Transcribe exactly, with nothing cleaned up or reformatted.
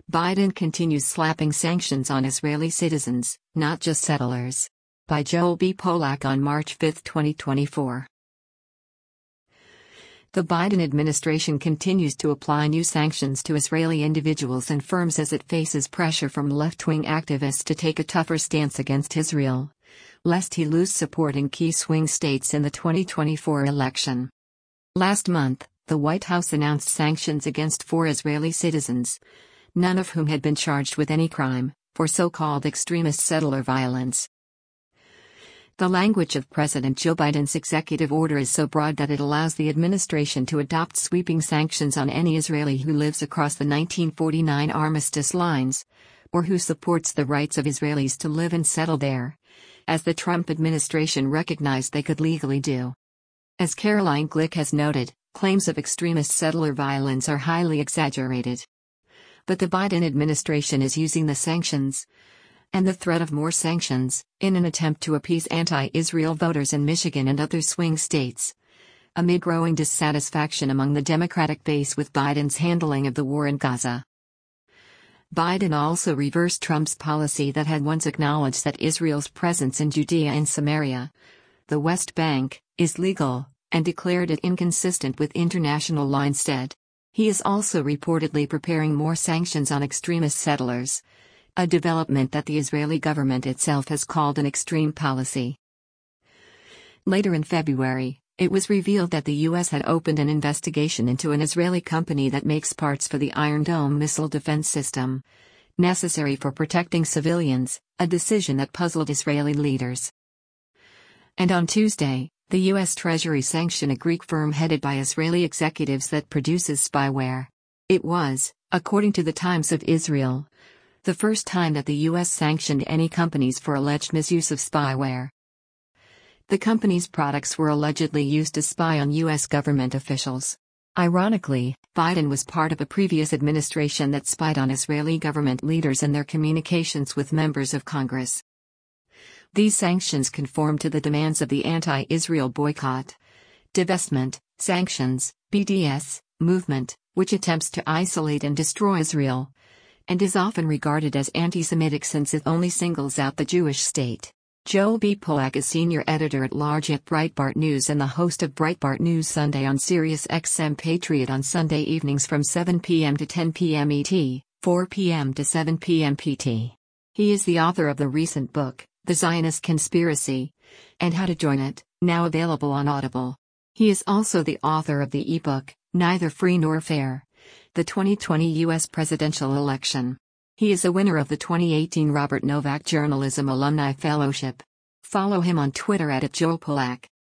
Biden continues slapping sanctions on Israeli citizens, not just settlers. By Joel B. Polak on March fifth, twenty twenty-four. The Biden administration continues to apply new sanctions to Israeli individuals and firms as it faces pressure from left-wing activists to take a tougher stance against Israel, lest he lose support in key swing states in the twenty twenty-four election. Last month, the White House announced sanctions against four Israeli citizens, none of whom had been charged with any crime, for so-called extremist settler violence. The language of President Joe Biden's executive order is so broad that it allows the administration to adopt sweeping sanctions on any Israeli who lives across the nineteen forty-nine armistice lines, or who supports the rights of Israelis to live and settle there, as the Trump administration recognized they could legally do. As Caroline Glick has noted, claims of extremist settler violence are highly exaggerated. But the Biden administration is using the sanctions, and the threat of more sanctions, in an attempt to appease anti-Israel voters in Michigan and other swing states, amid growing dissatisfaction among the Democratic base with Biden's handling of the war in Gaza. Biden also reversed Trump's policy that had once acknowledged that Israel's presence in Judea and Samaria, the West Bank, is legal, and declared it inconsistent with international law instead. He is also reportedly preparing more sanctions on extremist settlers, a development that the Israeli government itself has called an extreme policy. Later in February, it was revealed that the U S had opened an investigation into an Israeli company that makes parts for the Iron Dome missile defense system, necessary for protecting civilians, a decision that puzzled Israeli leaders. And on Tuesday, the U S Treasury sanctioned a Greek firm headed by Israeli executives that produces spyware. It was, according to the Times of Israel, the first time that the U S sanctioned any companies for alleged misuse of spyware. The company's products were allegedly used to spy on U S government officials. Ironically, Biden was part of a previous administration that spied on Israeli government leaders and their communications with members of Congress. These sanctions conform to the demands of the anti-Israel boycott, divestment, sanctions, B D S, movement, which attempts to isolate and destroy Israel, and is often regarded as anti-Semitic since it only singles out the Jewish state. Joel B. Polak is senior editor-at-large at Breitbart News and the host of Breitbart News Sunday on Sirius X M Patriot on Sunday evenings from seven p m to ten p m E T, four p m to seven p m P T. He is the author of the recent book, The Zionist Conspiracy, and How to Join It, now available on Audible. He is also the author of the ebook, Neither Free Nor Fair: The twenty twenty U S Presidential Election. He is a winner of the twenty eighteen Robert Novak Journalism Alumni Fellowship. Follow him on Twitter at Joel Polak.